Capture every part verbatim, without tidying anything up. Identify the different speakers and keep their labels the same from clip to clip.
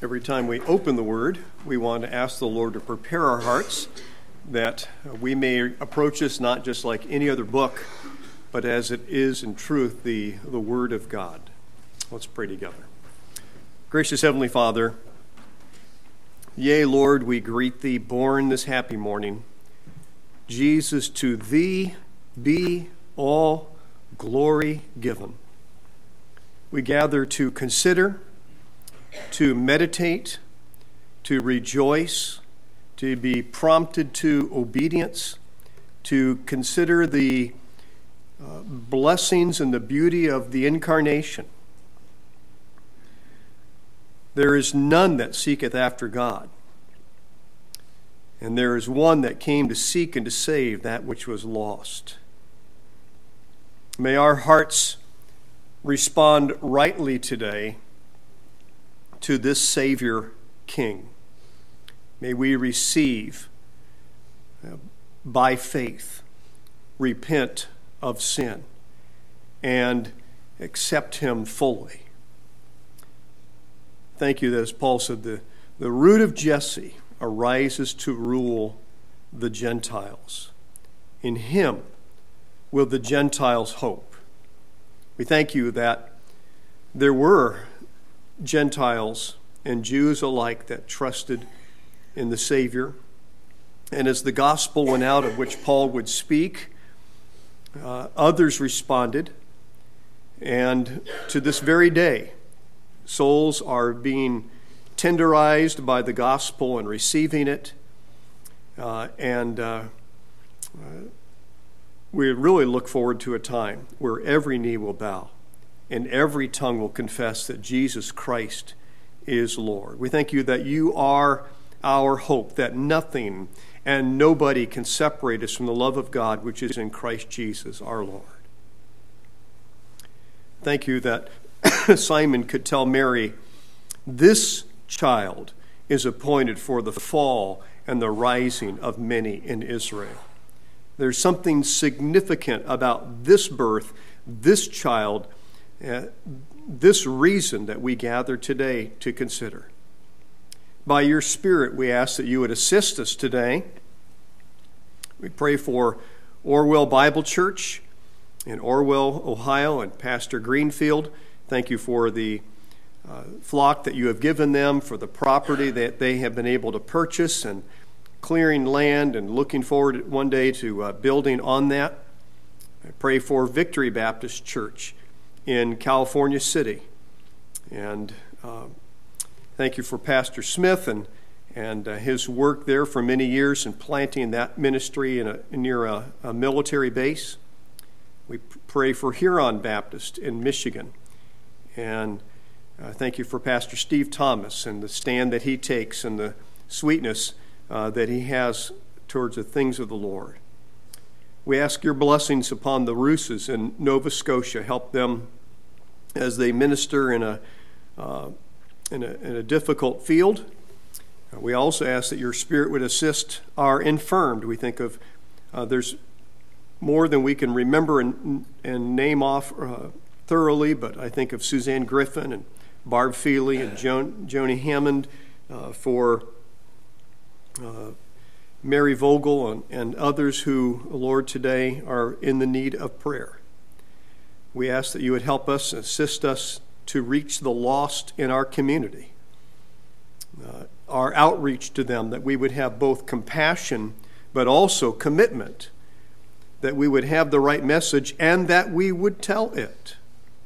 Speaker 1: Every time we open the Word, we want to ask the Lord to prepare our hearts that we may approach this not just like any other book, but as it is in truth, the, the Word of God. Let's pray together. Gracious Heavenly Father, yea, Lord, we greet Thee, born this happy morning. Jesus, to Thee be all glory given. We gather to consider, to meditate, to rejoice, to be prompted to obedience, to consider the uh, blessings and the beauty of the incarnation. There is none that seeketh after God, and there is one that came to seek and to save that which was lost. May our hearts respond rightly today to this Savior King. May we receive uh, by faith, repent of sin, and accept Him fully. Thank you that, as Paul said, the, the root of Jesse arises to rule the Gentiles. In Him will the Gentiles hope. We thank you that there were Gentiles and Jews alike that trusted in the Savior. And as the gospel went out, of which Paul would speak, uh, others responded. And to this very day, souls are being tenderized by the gospel and receiving it. Uh, and uh, uh, we really look forward to a time where every knee will bow and every tongue will confess that Jesus Christ is Lord. We thank you that you are our hope, that nothing and nobody can separate us from the love of God which is in Christ Jesus our Lord. Thank you that Simon could tell Mary, this child is appointed for the fall and the rising of many in Israel. There's something significant about this birth, this child, uh, this reason that we gather today to consider. By your Spirit, we ask that you would assist us today. We pray for Orwell Bible Church in Orwell, Ohio, and Pastor Greenfield. Thank you for the uh, flock that you have given them, for the property that they have been able to purchase and clearing land and looking forward one day to uh, building on that. I pray for Victory Baptist Church in California City. And uh, thank you for Pastor Smith and, and uh, his work there for many years in planting that ministry in a, near a, a military base. We pray for Huron Baptist in Michigan. And uh, thank you for Pastor Steve Thomas and the stand that he takes and the sweetness uh, that he has towards the things of the Lord. We ask your blessings upon the Rooses in Nova Scotia. Help them as they minister in a, uh, in a, in a difficult field. Uh, we also ask that your Spirit would assist our infirmed. We think of, uh, there's more than we can remember and, and name off uh, thoroughly, but I think of Suzanne Griffin and Barb Feely and Joan, Joni Hammond, uh, for uh, Mary Vogel and, and others who, Lord, today are in the need of prayer. We ask that you would help us, assist us to reach the lost in our community, uh, our outreach to them, that we would have both compassion but also commitment, that we would have the right message and that we would tell it.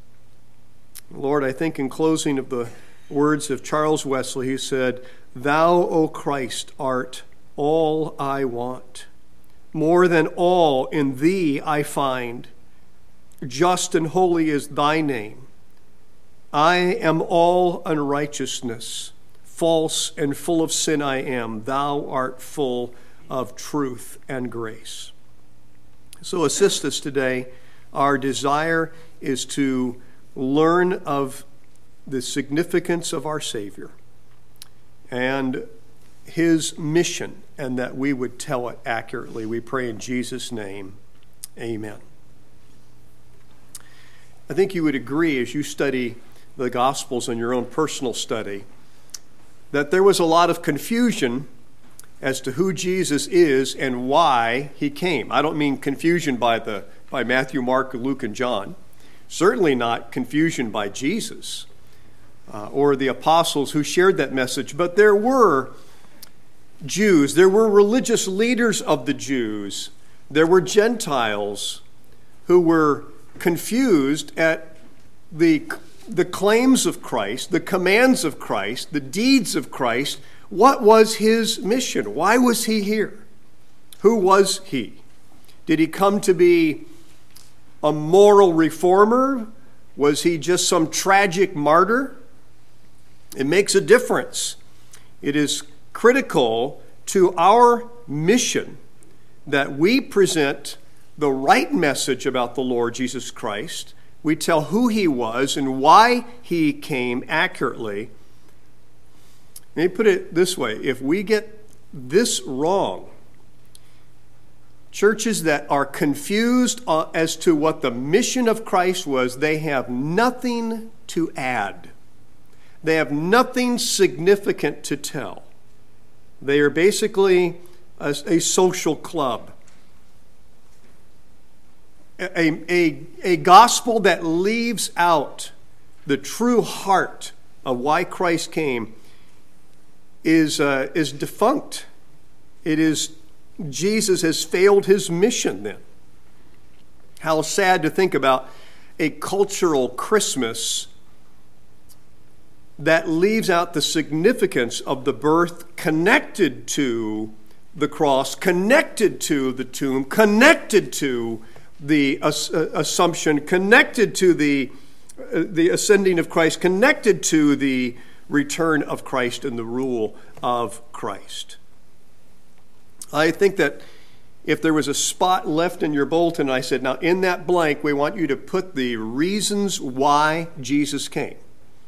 Speaker 1: Lord, I think in closing of the words of Charles Wesley, he said, "Thou, O Christ, art all I want. More than all in Thee I find. Just and holy is Thy name. I am all unrighteousness. False and full of sin I am. Thou art full of truth and grace." So assist us today. Our desire is to learn of the significance of our Savior and His mission, and that we would tell it accurately. We pray in Jesus' name. Amen. I think you would agree, as you study the Gospels in your own personal study, that there was a lot of confusion as to who Jesus is and why he came. I don't mean confusion by the by Matthew, Mark, Luke, and John. Certainly not confusion by Jesus uh, or the apostles who shared that message. But there were Jews, there were religious leaders of the Jews, there were Gentiles who were confused at the, the claims of Christ, the commands of Christ, the deeds of Christ. What was his mission? Why was he here? Who was he? Did he come to be a moral reformer? Was he just some tragic martyr? It makes a difference. It is critical to our mission that we present the right message about the Lord Jesus Christ. We tell who he was and why he came accurately. Let me put it this way. If we get this wrong, churches that are confused as to what the mission of Christ was, they have nothing to add. They have nothing significant to tell. They are basically a, a social club. A, a, a gospel that leaves out the true heart of why Christ came is, uh, is defunct. It is, Jesus has failed his mission then. How sad to think about a cultural Christmas that leaves out the significance of the birth connected to the cross, connected to the tomb, connected to the assumption, connected to the, the ascending of Christ, connected to the return of Christ and the rule of Christ. I think that if there was a spot left in your bulletin, I said, now in that blank, we want you to put the reasons why Jesus came.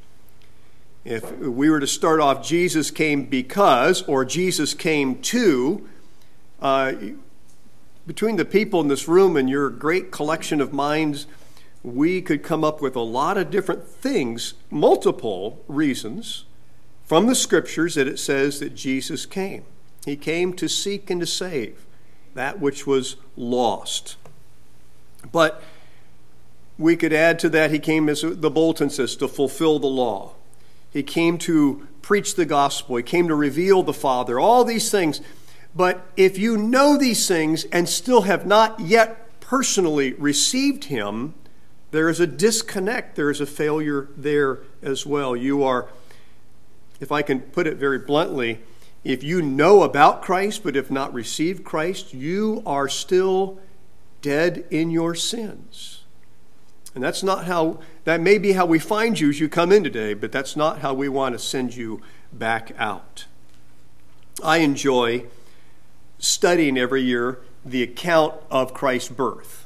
Speaker 1: If we were to start off, Jesus came because, or Jesus came to, uh, between the people in this room and your great collection of minds, we could come up with a lot of different things, multiple reasons from the scriptures that it says that Jesus came. He came to seek and to save that which was lost. But we could add to that, he came, as the bulletin says, to fulfill the law. He came to preach the gospel. He came to reveal the Father, all these things. But if you know these things and still have not yet personally received him, there is a disconnect. There is a failure there as well. You are, if I can put it very bluntly, if you know about Christ but have not received Christ, you are still dead in your sins. And that's not how, that may be how we find you as you come in today, but that's not how we want to send you back out. I enjoy studying every year the account of Christ's birth.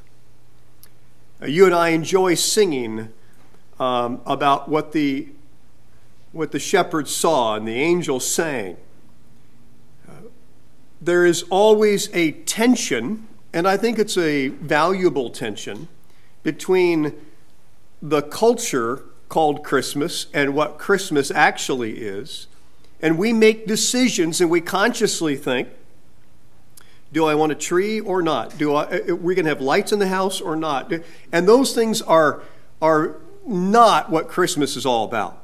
Speaker 1: You and I enjoy singing um, about what the, what the shepherds saw and the angels sang. Uh, there is always a tension, and I think it's a valuable tension, between the culture called Christmas and what Christmas actually is. And we make decisions and we consciously think, do I want a tree or not? Do I, are we going to have lights in the house or not? And those things are, are not what Christmas is all about.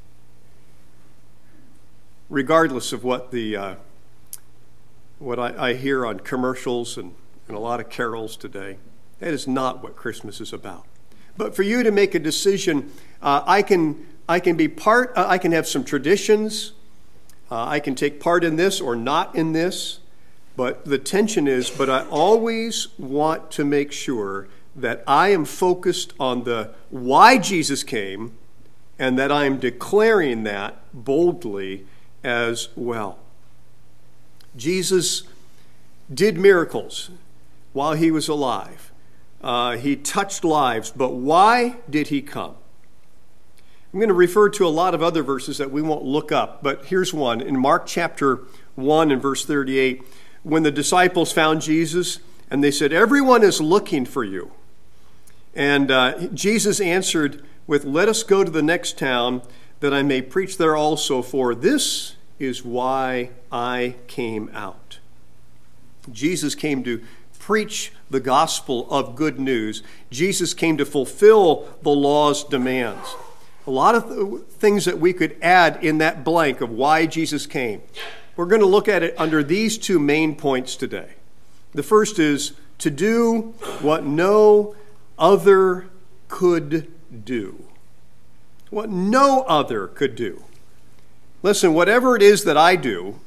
Speaker 1: Regardless of what the uh, what I, I hear on commercials and, and a lot of carols today, that is not what Christmas is about. But for you to make a decision, uh, I can I can be part. Uh, I can have some traditions. Uh, I can take part in this or not in this. But the tension is, but I always want to make sure that I am focused on the why Jesus came, and that I am declaring that boldly as well. Jesus did miracles while he was alive. Uh, he touched lives, but why did he come? I'm going to refer to a lot of other verses that we won't look up, but here's one. In Mark chapter one and verse thirty-eight, when the disciples found Jesus, and they said, "Everyone is looking for you." And uh, Jesus answered with, "Let us go to the next town, that I may preach there also, for this is why I came out. Jesus came to preach the gospel of good news. Jesus came to fulfill the law's demands. A lot of things that we could add in that blank of why Jesus came. We're going to look at it under these two main points today. The first is to do what no other could do. What no other could do. Listen, whatever it is that I do,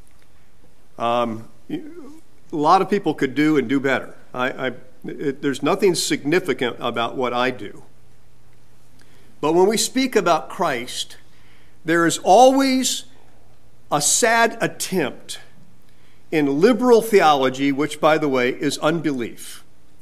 Speaker 1: um, a lot of people could do and do better. I, I, it, there's nothing significant about what I do. But when we speak about Christ, there is always a sad attempt in liberal theology, which, by the way, is unbelief.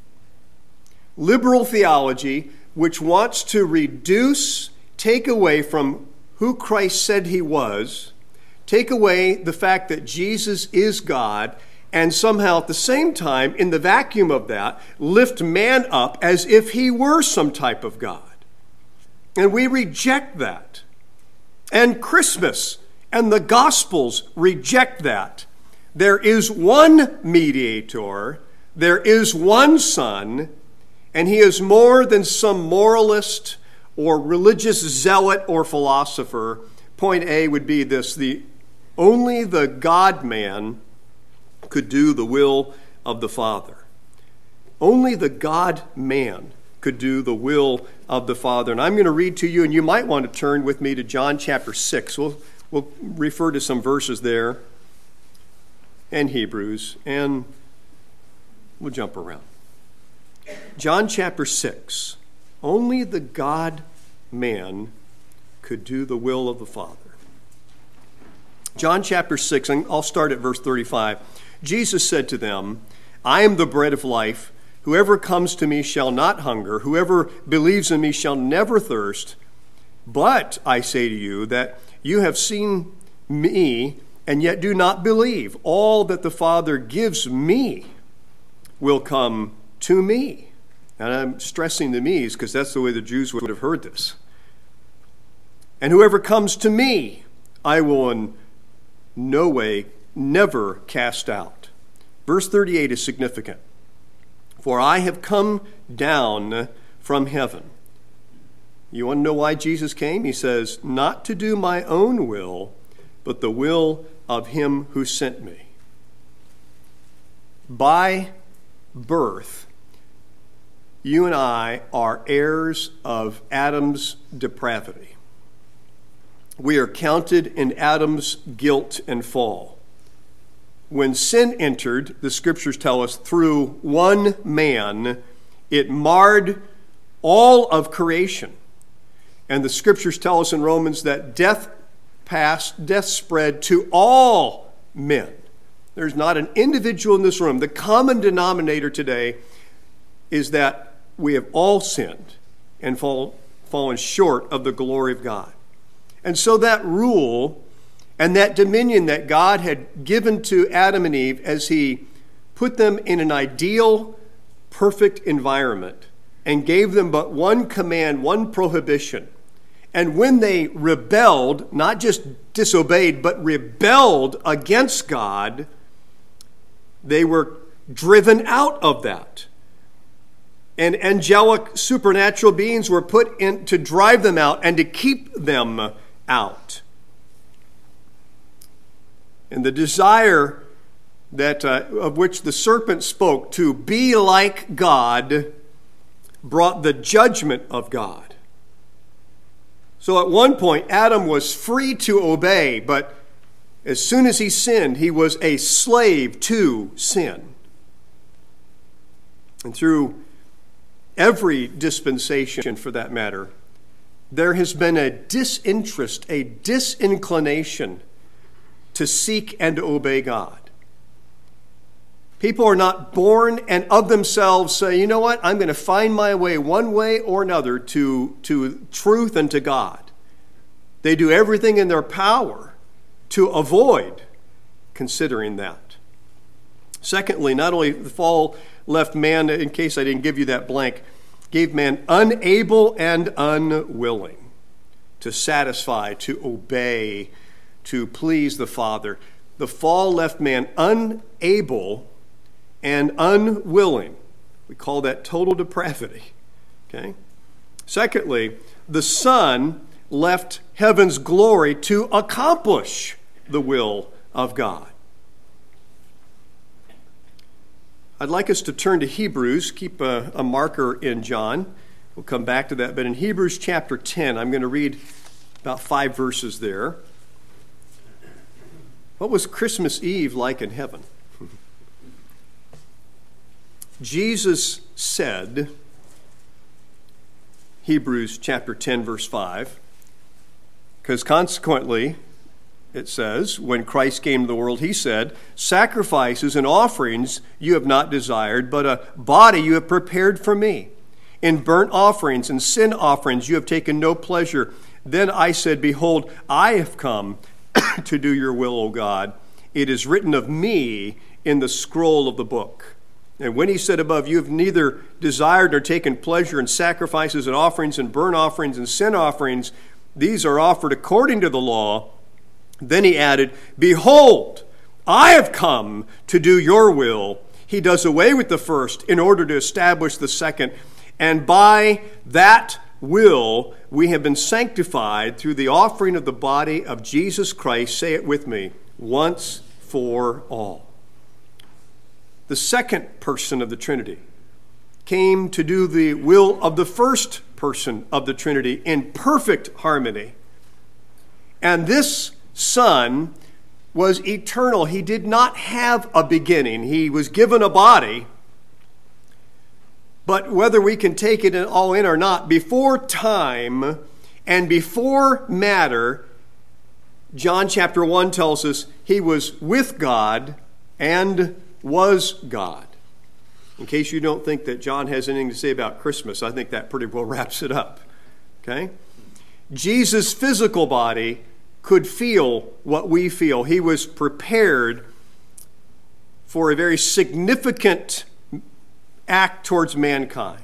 Speaker 1: Liberal theology, which wants to reduce, take away from who Christ said he was, take away the fact that Jesus is God, and somehow at the same time, in the vacuum of that, lift man up as if he were some type of God. And we reject that. And Christmas and the Gospels reject that. There is one mediator, there is one Son, and he is more than some moralist or religious zealot or philosopher. Point A would be this: the only the God-man could do the will of the Father. Only the God-man could do the will of the Father. And I'm going to read to you, and you might want to turn with me to John chapter six. We'll, we'll refer to some verses there, and Hebrews, and we'll jump around. John chapter six. Only the God-man could do the will of the Father. John chapter six, and I'll start at verse thirty-five. Jesus said to them, I am the bread of life. Whoever comes to me shall not hunger. Whoever believes in me shall never thirst. But I say to you that you have seen me and yet do not believe. All that the Father gives me will come to me. And I'm stressing the me's because that's the way the Jews would have heard this. And whoever comes to me, I will in no way, never cast out. Verse thirty-eight is significant. For I have come down from heaven. You want to know why Jesus came? He says, not to do my own will, but the will of him who sent me. By birth, you and I are heirs of Adam's depravity. We are counted in Adam's guilt and fall. When sin entered, the scriptures tell us, through one man, it marred all of creation. And the scriptures tell us in Romans that death passed, death spread to all men. There's not an individual in this room. The common denominator today is that we have all sinned and fall, fallen short of the glory of God. And so that rule and that dominion that God had given to Adam and Eve as he put them in an ideal, perfect environment and gave them but one command, one prohibition. And when they rebelled, not just disobeyed, but rebelled against God, they were driven out of that. And angelic supernatural beings were put in to drive them out and to keep them out. And the desire that uh, of which the serpent spoke, to be like God, brought the judgment of God. So at one point, Adam was free to obey, but as soon as he sinned, he was a slave to sin. And through every dispensation, for that matter, there has been a disinterest, a disinclination to seek and to obey God. People are not born and of themselves say, you know what, I'm going to find my way one way or another to, to truth and to God. They do everything in their power to avoid considering that. Secondly, not only the fall left man, in case I didn't give you that blank, gave man unable and unwilling to satisfy, to obey to please the Father. The fall left man unable and unwilling. We call that total depravity. Okay? Secondly, the Son left heaven's glory to accomplish the will of God. I'd like us to turn to Hebrews, keep a, a marker in John. We'll come back to that. But in Hebrews chapter ten, I'm going to read about five verses there. What was Christmas Eve like in heaven? Jesus said, Hebrews chapter ten, verse five, because consequently, it says, when Christ came to the world, he said, sacrifices and offerings you have not desired, but a body you have prepared for me. In burnt offerings and sin offerings you have taken no pleasure. Then I said, behold, I have come to do your will, O God. It is written of me in the scroll of the book. And when he said above, you have neither desired nor taken pleasure in sacrifices and offerings and burnt offerings and sin offerings, these are offered according to the law. Then he added, behold, I have come to do your will. He does away with the first in order to establish the second. And by that will we have been sanctified through the offering of the body of Jesus Christ. Say it with me, once for all. The second person of the Trinity came to do the will of the first person of the Trinity in perfect harmony. And this Son was eternal. He did not have a beginning. He was given a body. But whether we can take it all in or not, before time and before matter, John chapter one tells us he was with God and was God. In case you don't think that John has anything to say about Christmas, I think that pretty well wraps it up. Okay? Jesus' physical body could feel what we feel. He was prepared for a very significant act towards mankind.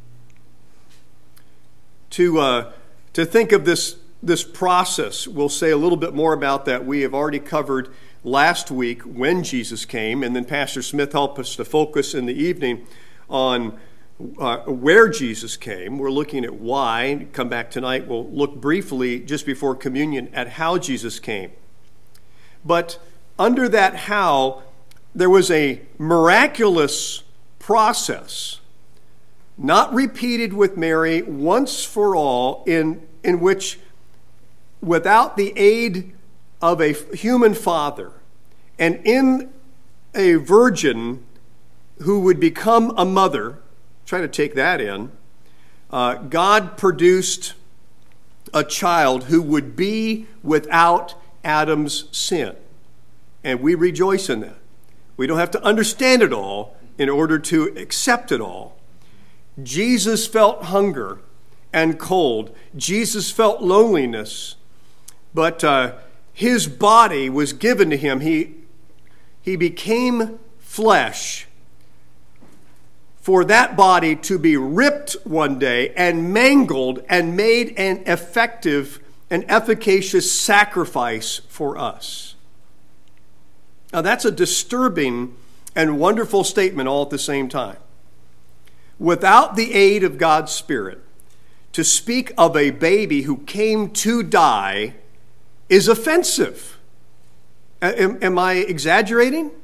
Speaker 1: To, uh, to think of this, this process, we'll say a little bit more about that. We have already covered last week when Jesus came, and then Pastor Smith helped us to focus in the evening on uh, where Jesus came. We're looking at why. Come back tonight. We'll look briefly, just before communion, at how Jesus came. But under that how, there was a miraculous process, not repeated with Mary once for all, in, in which, without the aid of a human father, and in a virgin who would become a mother, try to take that in, uh, God produced a child who would be without Adam's sin. And we rejoice in that. We don't have to understand it all in order to accept it all. Jesus felt hunger and cold. Jesus felt loneliness. But uh, his body was given to him. He, he became flesh for that body to be ripped one day and mangled and made an effective and efficacious sacrifice for us. Now that's a disturbing and wonderful statement all at the same time. Without the aid of God's Spirit, to speak of a baby who came to die is offensive. Am, am I exaggerating?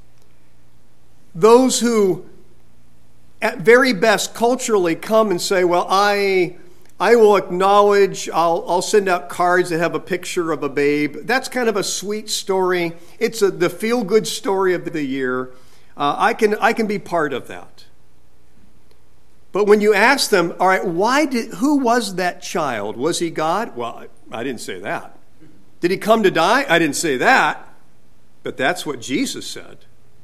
Speaker 1: Those who at very best culturally come and say, well, I I will acknowledge, I'll, I'll send out cards that have a picture of a babe. That's kind of a sweet story. It's a, the feel-good story of the year. Uh, I can I can be part of that. But when you ask them, all right, why did who was that child? Was he God? Well, I, I didn't say that. Did he come to die? I didn't say that. But that's what Jesus said.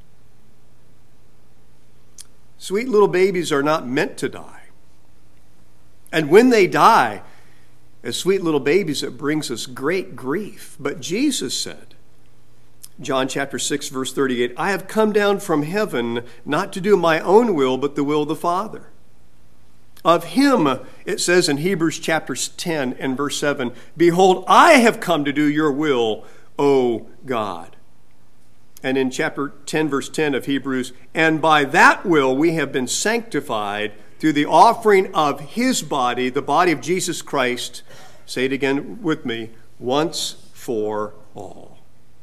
Speaker 1: Sweet little babies are not meant to die. And when they die, as sweet little babies, it brings us great grief. But Jesus said, John chapter six, verse thirty-eight, I have come down from heaven not to do my own will, but the will of the Father. Of him, it says in Hebrews chapter ten and verse seven, behold, I have come to do your will, O God. And in chapter ten, verse ten of Hebrews, and by that will we have been sanctified through the offering of his body, the body of Jesus Christ, say it again with me, once for all.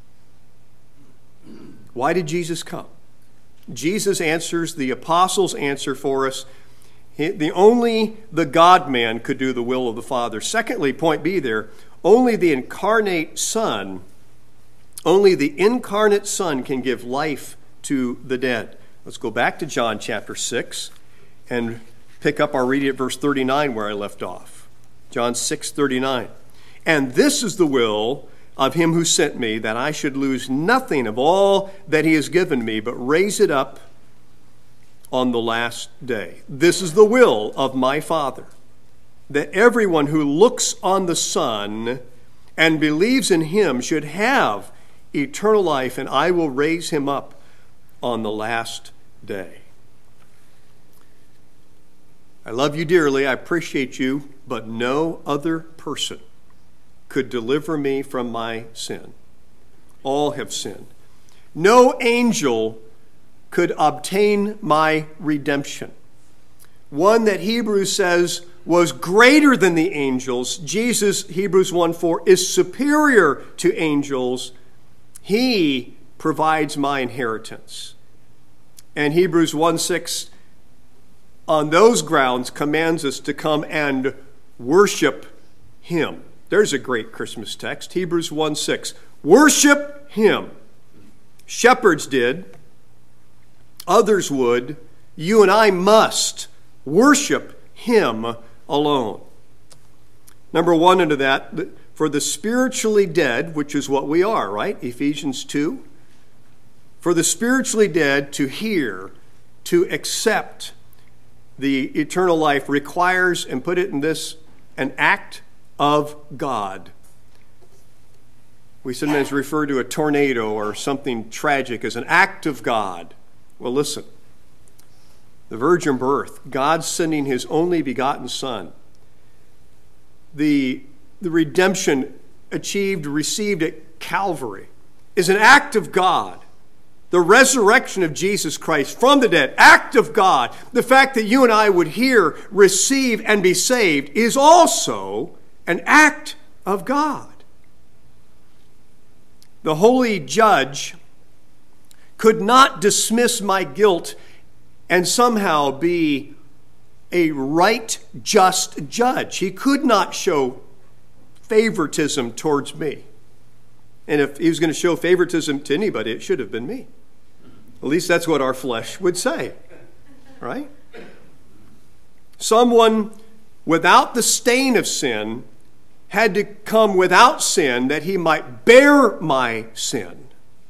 Speaker 1: Why did Jesus come? Jesus answers the apostles' answer for us. The only the God-man could do the will of the Father. Secondly, point B there, only the incarnate Son Only the incarnate Son can give life to the dead. Let's go back to John chapter six and pick up our reading at verse thirty-nine where I left off. John six thirty-nine. And this is the will of him who sent me, that I should lose nothing of all that he has given me, but raise it up on the last day. This is the will of my Father, that everyone who looks on the Son and believes in him should have eternal life, and I will raise him up on the last day. I love you dearly, I appreciate you, but no other person could deliver me from my sin. All have sinned. No angel could obtain my redemption. One that Hebrews says was greater than the angels. Jesus, Hebrews one four, is superior to angels. He provides my inheritance. And Hebrews one six, on those grounds, commands us to come and worship him. There's a great Christmas text, Hebrews one six. Worship him. Shepherds did. Others would. You and I must worship him alone. Number one under that, for the spiritually dead, which is what we are, right? Ephesians two. For the spiritually dead to hear, to accept the eternal life requires, and put it in this, an act of God. We sometimes refer to a tornado or something tragic as an act of God. Well, listen. The virgin birth, God sending his only begotten Son, the, the redemption achieved, received at Calvary, is an act of God. The resurrection of Jesus Christ from the dead, act of God. The fact that you and I would hear, receive, and be saved is also an act of God. The holy judge could not dismiss my guilt and somehow be a right, just judge. He could not show favoritism towards me. And if he was going to show favoritism to anybody, it should have been me. At least that's what our flesh would say, right? Someone without the stain of sin had to come without sin that he might bear my sin.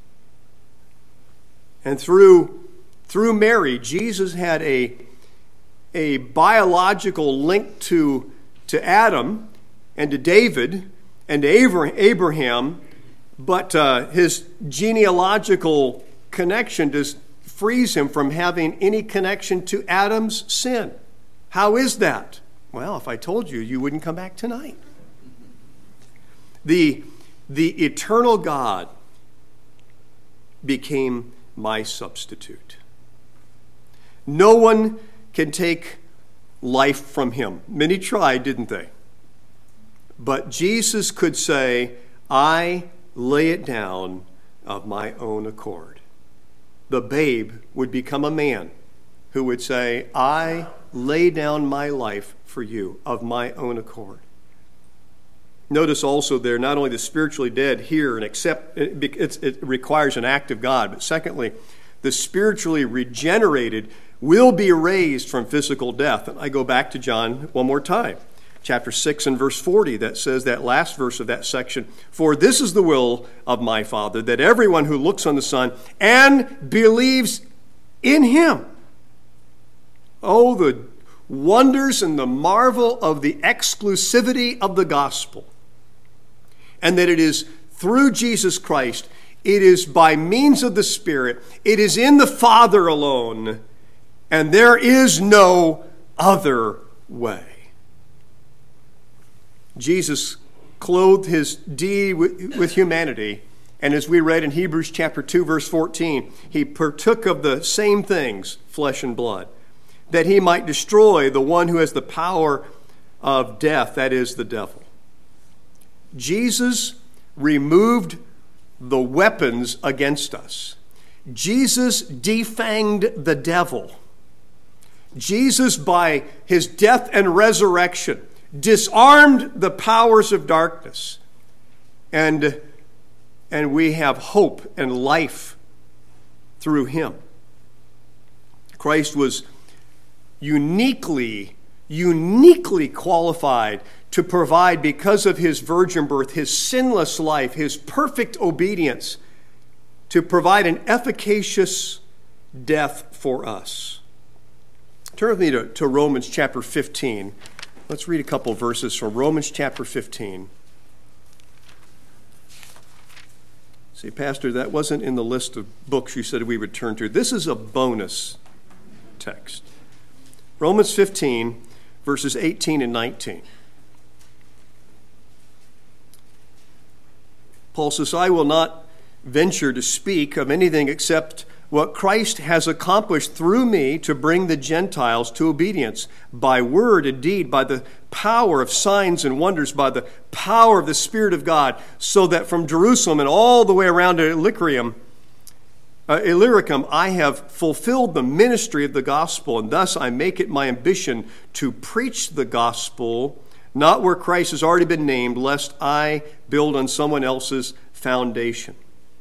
Speaker 1: And through, through Mary, Jesus had a, a biological link to, to Adam and to David and to Abraham, but uh, his genealogical connection just frees him from having any connection to Adam's sin. How is that? Well, if I told you, you wouldn't come back tonight. The, the eternal God became my substitute. No one can take life from him. Many tried, didn't they? But Jesus could say, I lay it down of my own accord. The babe would become a man who would say, I lay down my life for you of my own accord. Notice also there, not only the spiritually dead hear and accept, it, it requires an act of God, but secondly, the spiritually regenerated will be raised from physical death. And I go back to John one more time. Chapter six and verse forty, that says, that last verse of that section, for this is the will of my Father, that everyone who looks on the Son and believes in him. Oh, the wonders and the marvel of the exclusivity of the gospel. And that it is through Jesus Christ, it is by means of the Spirit, it is in the Father alone, and there is no other way. Jesus clothed his deity with humanity And as we read in Hebrews chapter two, verse fourteen, he partook of the same things, flesh and blood, that he might destroy the one who has the power of death, that is, the devil. Jesus removed the weapons against us. Jesus defanged the devil. Jesus, by his death and resurrection, disarmed the powers of darkness. And, and we have hope and life through him. Christ was uniquely, uniquely qualified to provide, because of his virgin birth, his sinless life, his perfect obedience, to provide an efficacious death for us. Turn with me to, to Romans chapter fifteen. Let's read a couple verses from Romans chapter fifteen. See, Pastor, that wasn't in the list of books you said we would turn to. This is a bonus text. Romans fifteen, verses eighteen and nineteen. Paul says, I will not venture to speak of anything except what Christ has accomplished through me to bring the Gentiles to obedience, by word and deed, by the power of signs and wonders, by the power of the Spirit of God, so that from Jerusalem and all the way around to Illyricum, uh, Illyricum, I have fulfilled the ministry of the gospel, and thus I make it my ambition to preach the gospel, not where Christ has already been named, lest I build on someone else's foundation.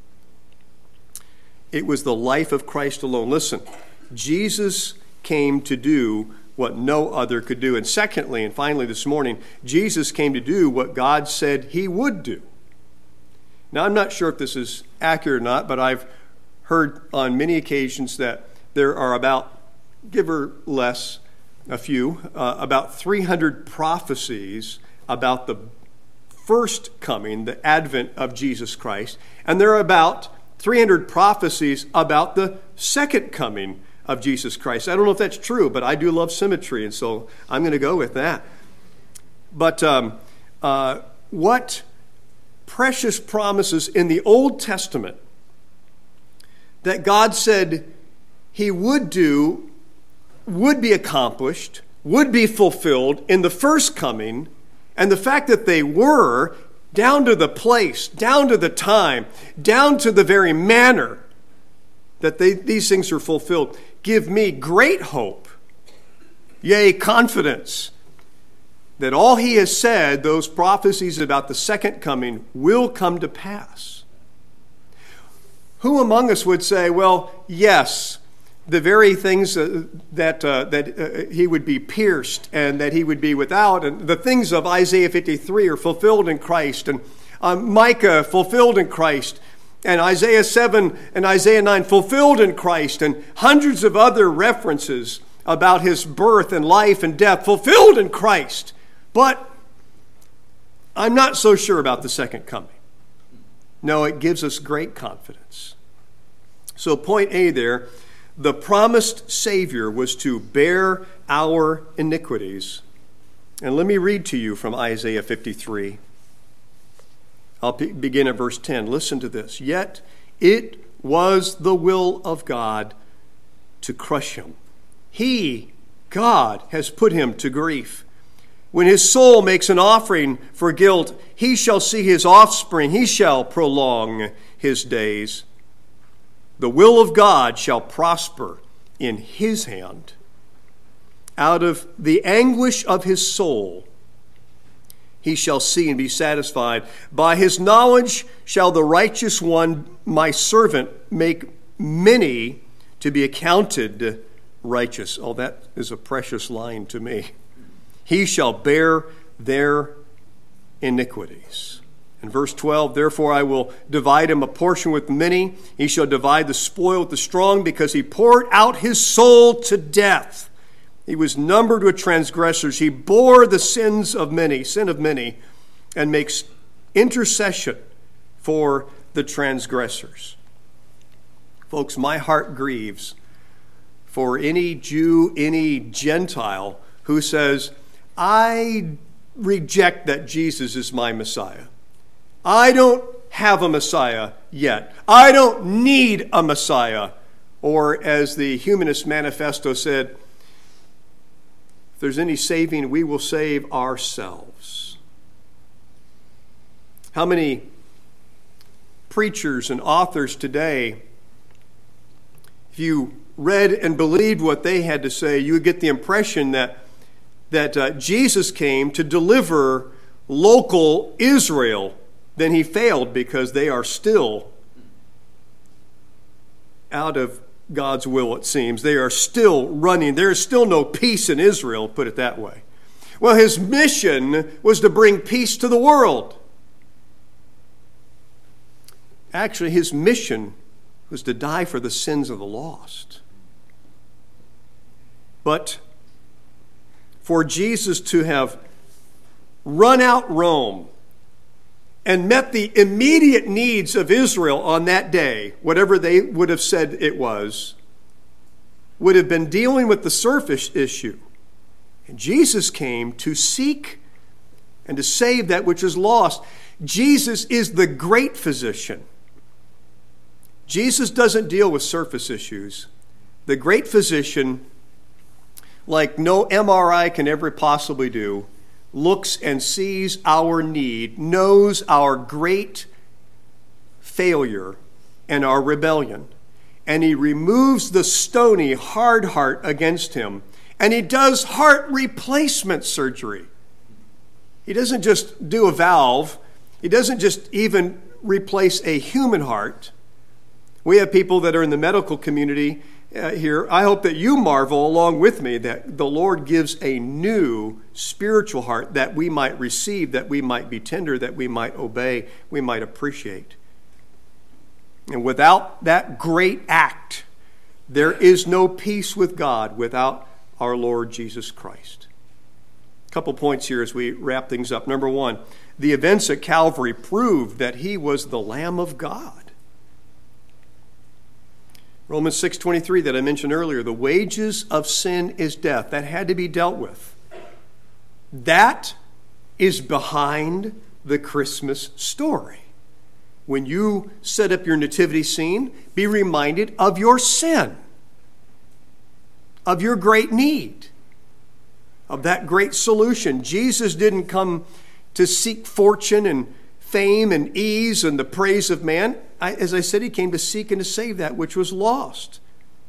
Speaker 1: It was the life of Christ alone. Listen, Jesus came to do what no other could do. And secondly, and finally this morning, Jesus came to do what God said he would do. Now, I'm not sure if this is accurate or not, but I've heard on many occasions that there are about, give or less, a few, uh, about three hundred prophecies about the first coming, the advent of Jesus Christ. And there are about three hundred prophecies about the second coming of Jesus Christ. I don't know if that's true, but I do love symmetry, and so I'm going to go with that. But um, uh, what precious promises in the Old Testament that God said he would do, would be accomplished, would be fulfilled in the first coming, and the fact that they were, down to the place, down to the time, down to the very manner that they, these things are fulfilled, give me great hope, yea, confidence, that all he has said, those prophecies about the second coming, will come to pass. Who among us would say, well, yes, the very things uh, that uh, that uh, he would be pierced and that he would be without, and the things of Isaiah fifty-three are fulfilled in Christ, and um, Micah fulfilled in Christ, and Isaiah seven and Isaiah nine fulfilled in Christ, and hundreds of other references about his birth and life and death fulfilled in Christ. But I'm not so sure about the second coming. No, it gives us great confidence. So point A there, the promised Savior was to bear our iniquities. And let me read to you from Isaiah fifty-three. I'll begin at verse ten. Listen to this. Yet it was the will of God to crush him. He, God, has put him to grief. When his soul makes an offering for guilt, he shall see his offspring. He shall prolong his days. The will of God shall prosper in his hand. Out of the anguish of his soul, he shall see and be satisfied. By his knowledge shall the righteous one, my servant, make many to be accounted righteous. Oh, that is a precious line to me. He shall bear their iniquities. In verse twelve, therefore I will divide him a portion with many. He shall divide the spoil with the strong, because he poured out his soul to death. He was numbered with transgressors. He bore the sins of many, sin of many, and makes intercession for the transgressors. Folks, my heart grieves for any Jew, any Gentile who says, I reject that Jesus is my Messiah. I don't have a Messiah yet. I don't need a Messiah. Or as the Humanist Manifesto said, if there's any saving, we will save ourselves. How many preachers and authors today, if you read and believed what they had to say, you would get the impression that, that uh, Jesus came to deliver local Israel. Then he failed because they are still out of God's will, it seems. They are still running. There is still no peace in Israel, put it that way. Well, his mission was to bring peace to the world. Actually, his mission was to die for the sins of the lost. But for Jesus to have run out Rome and met the immediate needs of Israel on that day, whatever they would have said it was, would have been dealing with the surface issue. And Jesus came to seek and to save that which is lost. Jesus is the great physician. Jesus doesn't deal with surface issues. The great physician, like no M R I can ever possibly do, looks and sees our need, knows our great failure and our rebellion. And he removes the stony, hard heart against him. And he does heart replacement surgery. He doesn't just do a valve. He doesn't just even replace a human heart. We have people that are in the medical community Uh, here. I hope that you marvel along with me that the Lord gives a new spiritual heart that we might receive, that we might be tender, that we might obey, we might appreciate. And without that great act, there is no peace with God without our Lord Jesus Christ. A couple points here as we wrap things up. Number one, the events at Calvary proved that he was the Lamb of God. Romans six twenty-three that I mentioned earlier, the wages of sin is death. That had to be dealt with. That is behind the Christmas story. When you set up your nativity scene, be reminded of your sin, of your great need, of that great solution. Jesus didn't come to seek fortune and fame and ease and the praise of man. I, as I said, he came to seek and to save that which was lost.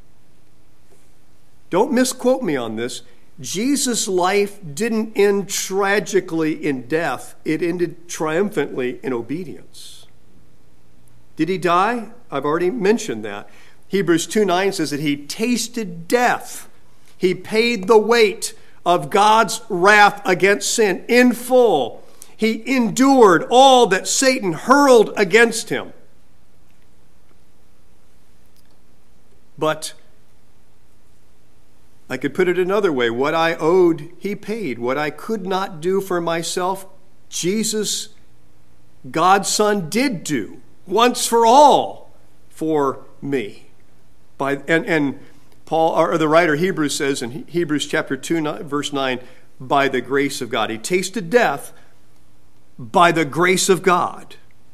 Speaker 1: Don't misquote me on this. Jesus' life didn't end tragically in death. It ended triumphantly in obedience. Did he die? I've already mentioned that. Hebrews two nine says that he tasted death. He paid the weight of God's wrath against sin in full. He endured all that Satan hurled against him. But I could put it another way. What I owed, he paid. What I could not do for myself, Jesus, God's Son, did do once for all for me. By and, and Paul, or the writer Hebrews says in Hebrews chapter two, verse nine, by the grace of God. He tasted death by the grace of God.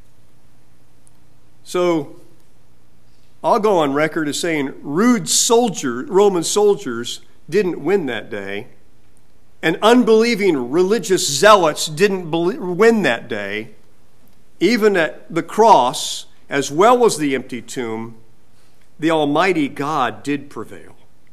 Speaker 1: So I'll go on record as saying rude soldier, Roman soldiers didn't win that day, and unbelieving religious zealots didn't win that day. Even at the cross, as well as the empty tomb, the Almighty God did prevail.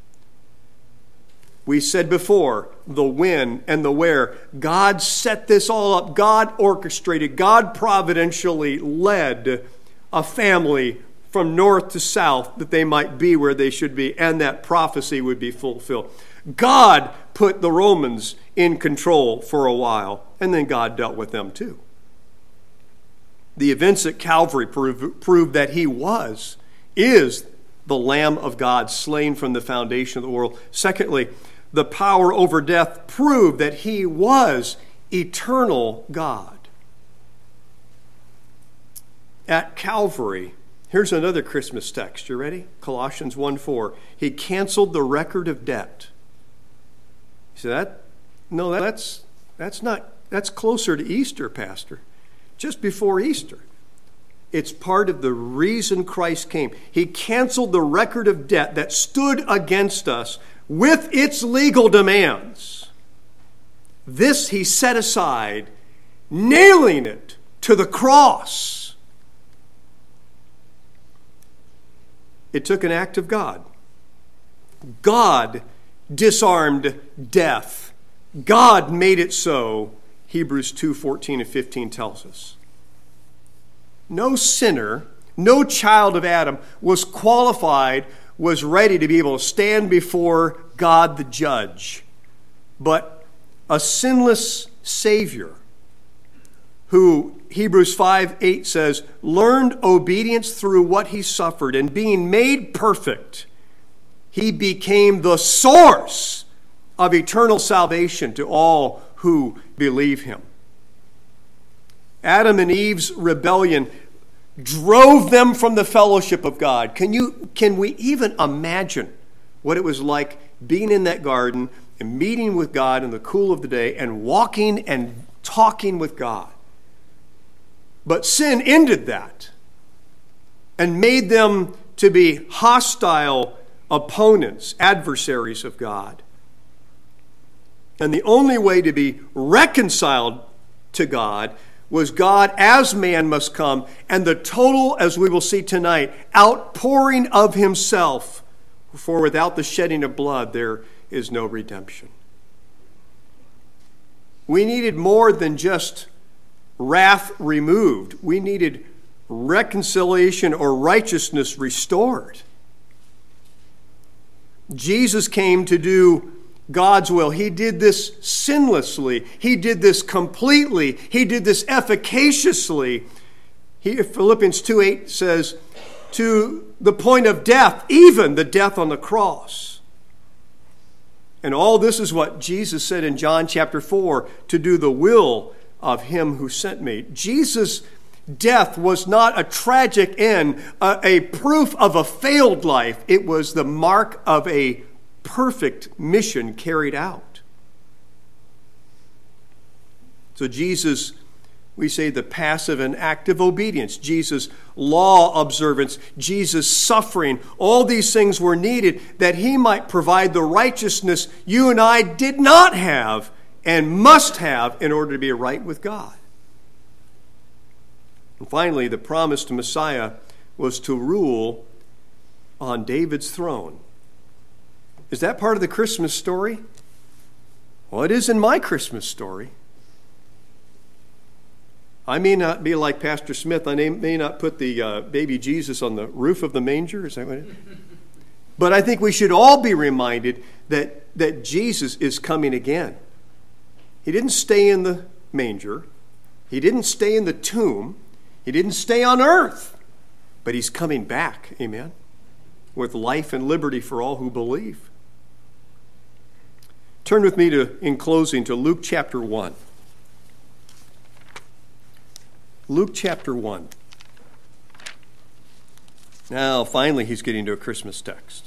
Speaker 1: We said before, the when and the where. God set this all up. God orchestrated. God providentially led a family from north to south that they might be where they should be, and that prophecy would be fulfilled. God put the Romans in control for a while, and then God dealt with them too. The events at Calvary prove, prove that he was, is the Lamb of God slain from the foundation of the world. Secondly, the power over death proved that he was eternal God. At Calvary, here's another Christmas text. You ready? Colossians one four. He canceled the record of debt. You say that? No, that's that's not that's closer to Easter, Pastor. Just before Easter. It's part of the reason Christ came. He canceled the record of debt that stood against us with its legal demands. This he set aside, nailing it to the cross. It took an act of God. God disarmed death. God made it so, Hebrews two fourteen and fifteen tells us. No sinner, no child of Adam was qualified, was ready to be able to stand before God the judge. But a sinless Savior who, Hebrews five eight says, learned obedience through what he suffered, and being made perfect, he became the source of eternal salvation to all who believe him. Adam and Eve's rebellion drove them from the fellowship of God. Can you, can we even imagine what it was like being in that garden and meeting with God in the cool of the day and walking and talking with God? But sin ended that and made them to be hostile opponents, adversaries of God. And the only way to be reconciled to God was God as man must come, and the total, as we will see tonight, outpouring of himself. For without the shedding of blood, there is no redemption. We needed more than just wrath removed. We needed reconciliation or righteousness restored. Jesus came to do God's will. He did this sinlessly. He did this completely. He did this efficaciously. He, Philippians two eight says, to the point of death, even the death on the cross. And all this is what Jesus said in John chapter four, to do the will of him who sent me. Jesus' death was not a tragic end, a, a proof of a failed life. It was the mark of a perfect mission carried out. So Jesus, we say the passive and active obedience, Jesus' law observance, Jesus' suffering, all these things were needed that he might provide the righteousness you and I did not have and must have in order to be right with God. And finally, the promised Messiah was to rule on David's throne. Is that part of the Christmas story? Well, it is in my Christmas story. I may not be like Pastor Smith. I may not put the uh, baby Jesus on the roof of the manger. Is that what it is? But I think we should all be reminded that, that Jesus is coming again. He didn't stay in the manger. He didn't stay in the tomb. He didn't stay on earth. But he's coming back, amen, with life and liberty for all who believe. Turn with me to, in closing, to Luke chapter one. Luke chapter one. Now, finally, he's getting to a Christmas text.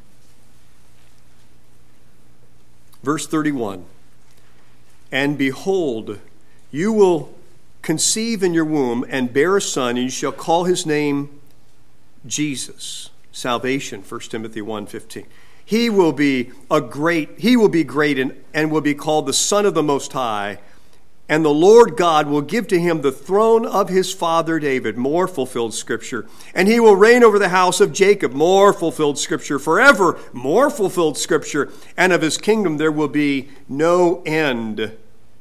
Speaker 1: Verse thirty-one. And behold, you will conceive in your womb and bear a son, and you shall call his name Jesus. Salvation, First Timothy one fifteen. He will be a great, he will be great and, and will be called the Son of the Most High. And the Lord God will give to him the throne of his father David, more fulfilled scripture. And he will reign over the house of Jacob, more fulfilled scripture, forever, more fulfilled scripture. And of his kingdom there will be no end.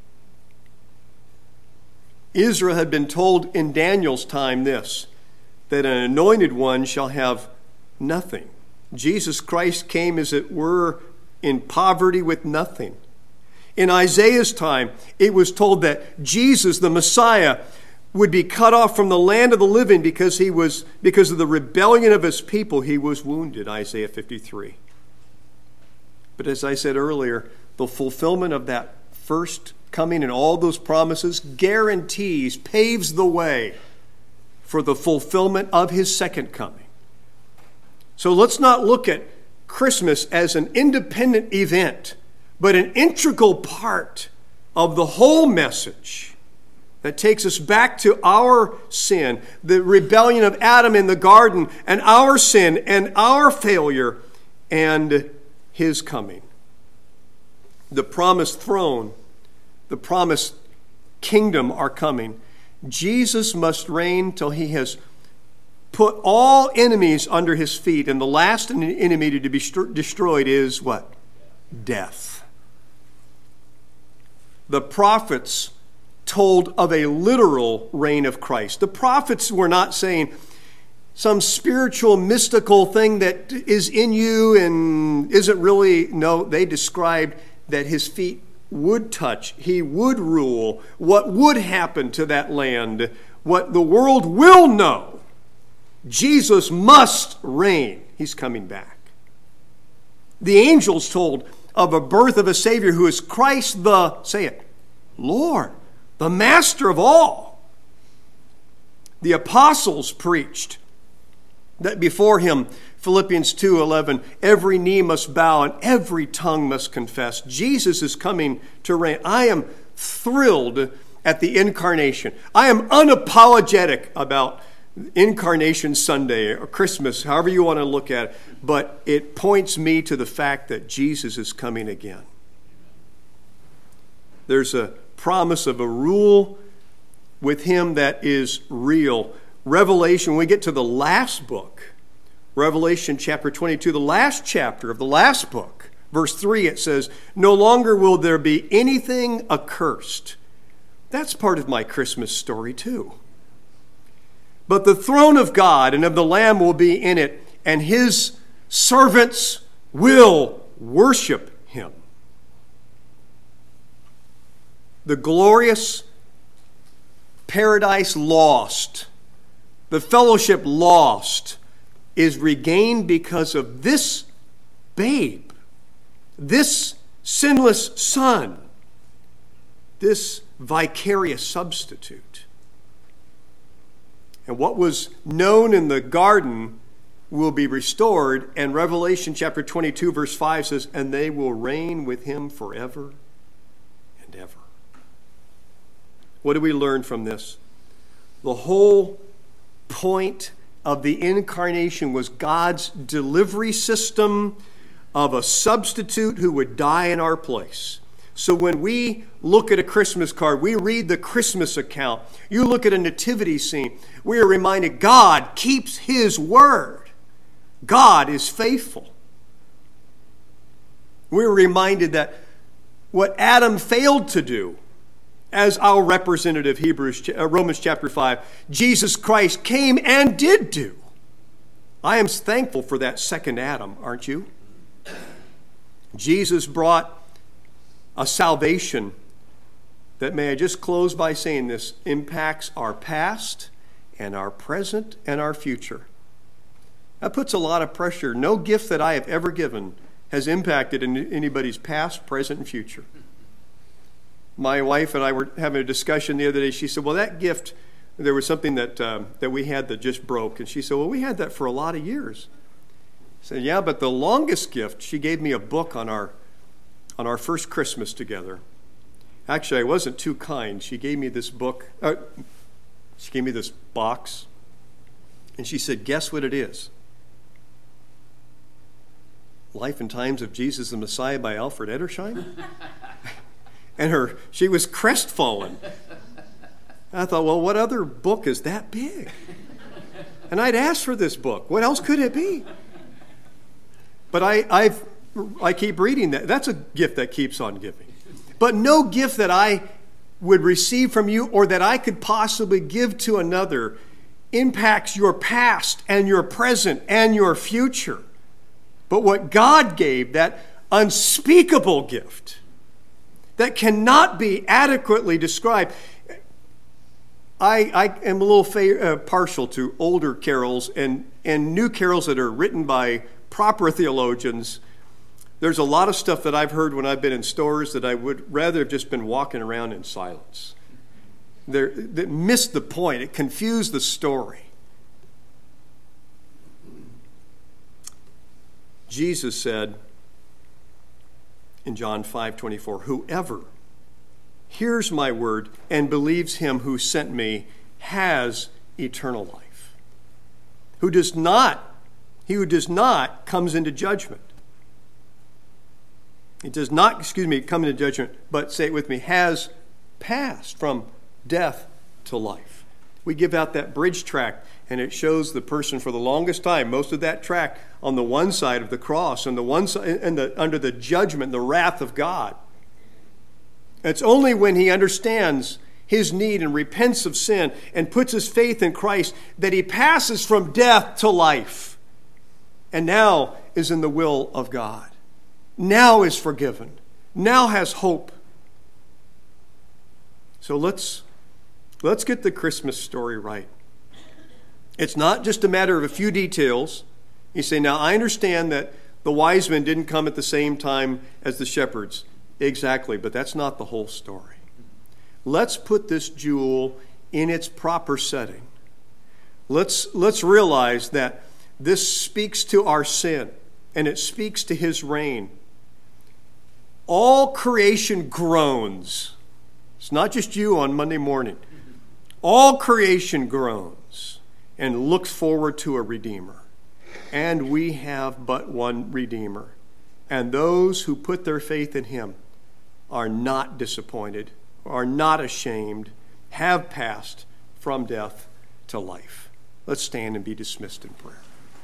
Speaker 1: Israel had been told in Daniel's time this, that an anointed one shall have nothing. Jesus Christ came, as it were, in poverty with nothing. In Isaiah's time, it was told that Jesus, the Messiah, would be cut off from the land of the living because he was because of the rebellion of his people. He was wounded, Isaiah fifty-three. But as I said earlier, the fulfillment of that first coming and all those promises guarantees, paves the way for the fulfillment of his second coming. So let's not look at Christmas as an independent event, but an integral part of the whole message that takes us back to our sin, the rebellion of Adam in the garden, and our sin and our failure, and his coming. The promised throne, the promised kingdom are coming. Jesus must reign till he has put all enemies under his feet, and the last enemy to be destroyed is what? Death. The prophets told of a literal reign of Christ. The prophets were not saying some spiritual, mystical thing that is in you and isn't really. No, they described that his feet would touch, he would rule, what would happen to that land, what the world will know. Jesus must reign. He's coming back. The angels told of a birth of a Savior who is Christ the, say it, Lord, the Master of all. The apostles preached that before him, Philippians two eleven, every knee must bow and every tongue must confess. Jesus is coming to reign. I am thrilled at the incarnation. I am unapologetic about Incarnation Sunday or Christmas, however you want to look at it, but it points me to the fact that Jesus is coming again. There's a promise of a rule with him that is real. Revelation, when we get to the last book, Revelation chapter twenty-two, the last chapter of the last book, verse three, it says, no longer will there be anything accursed. That's part of my Christmas story too. But the throne of God and of the Lamb will be in it, and his servants will worship him. The glorious paradise lost, the fellowship lost, is regained because of this babe, this sinless son, this vicarious substitute. And what was known in the garden will be restored. And Revelation chapter twenty-two verse five says, and they will reign with him forever and ever. What do we learn from this? The whole point of the incarnation was God's delivery system of a substitute who would die in our place. So when we look at a Christmas card, we read the Christmas account, you look at a nativity scene, we are reminded God keeps his word. God is faithful. We're reminded that what Adam failed to do as our representative, Hebrews, uh, Romans chapter five, Jesus Christ came and did do. I am thankful for that second Adam, aren't you? Jesus brought a salvation that, may I just close by saying this, impacts our past and our present and our future. That puts a lot of pressure. No gift that I have ever given has impacted anybody's past, present, and future. My wife and I were having a discussion the other day. She said, well, that gift, there was something that um, that we had that just broke. And she said, well, we had that for a lot of years. I said, yeah, but the longest gift, she gave me a book on our on our first Christmas together. Actually, I wasn't too kind. She gave me this book. Uh, she gave me this box. And she said, guess what it is? Life and Times of Jesus the Messiah by Alfred Edersheim. And her, she was crestfallen. I thought, well, what other book is that big? And I'd asked for this book. What else could it be? But I, I've, I keep reading that. That's a gift that keeps on giving. But no gift that I would receive from you or that I could possibly give to another impacts your past and your present and your future. But what God gave, that unspeakable gift, that cannot be adequately described. I, I am a little fa- uh, partial to older carols and, and new carols that are written by proper theologians. There's a lot of stuff that I've heard when I've been in stores that I would rather have just been walking around in silence. They're, that missed the point. It confused the story. Jesus said in John five twenty-four, whoever hears my word and believes him who sent me has eternal life. Who does not, he who does not comes into judgment. He does not, excuse me, come into judgment, but say it with me, has passed from death to life. We give out that bridge tract, and it shows the person for the longest time, most of that tract on the one side of the cross, and the one side, and the under the judgment, the wrath of God. It's only when he understands his need and repents of sin and puts his faith in Christ that he passes from death to life, and now is in the will of God. Now is forgiven. Now has hope. So let's let's get the Christmas story right. It's not just a matter of a few details. You say, now I understand that the wise men didn't come at the same time as the shepherds. Exactly, but that's not the whole story. Let's put this jewel in its proper setting. Let's, let's realize that this speaks to our sin, and it speaks to his reign. All creation groans. It's not just you on Monday morning. All creation groans and looks forward to a Redeemer. And we have but one Redeemer. And those who put their faith in him are not disappointed, are not ashamed, have passed from death to life. Let's stand and be dismissed in prayer.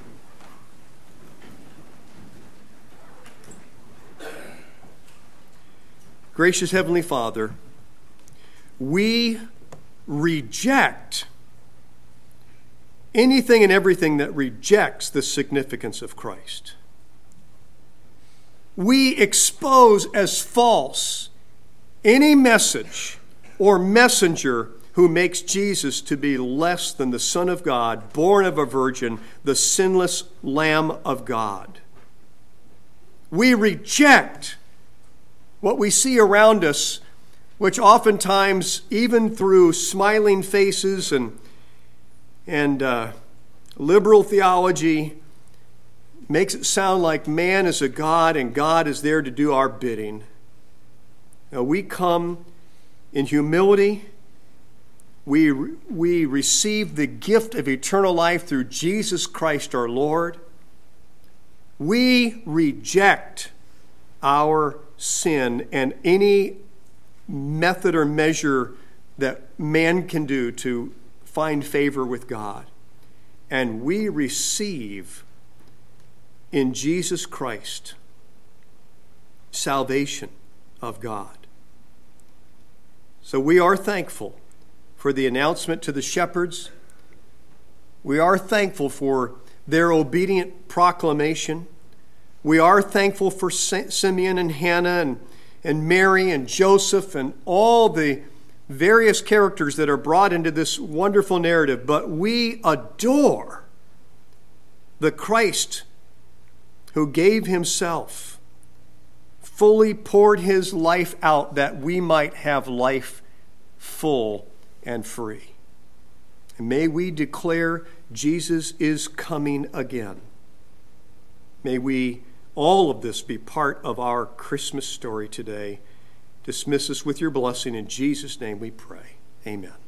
Speaker 1: Gracious Heavenly Father, we reject anything and everything that rejects the significance of Christ. We expose as false any message or messenger who makes Jesus to be less than the Son of God, born of a virgin, the sinless Lamb of God. We reject what we see around us, which oftentimes, even through smiling faces and, and uh, liberal theology, makes it sound like man is a God and God is there to do our bidding. Now, we come in humility. We, we receive the gift of eternal life through Jesus Christ our Lord. We reject our sin and any method or measure that man can do to find favor with God. And we receive in Jesus Christ salvation of God. So we are thankful for the announcement to the shepherds. We are thankful for their obedient proclamation. We are thankful for Simeon and Hannah and, and Mary and Joseph and all the various characters that are brought into this wonderful narrative. But we adore the Christ who gave himself, fully poured his life out that we might have life full and free. And may we declare Jesus is coming again. May we, all of this, be part of our Christmas story today. Dismiss us with your blessing. In Jesus' name we pray. Amen.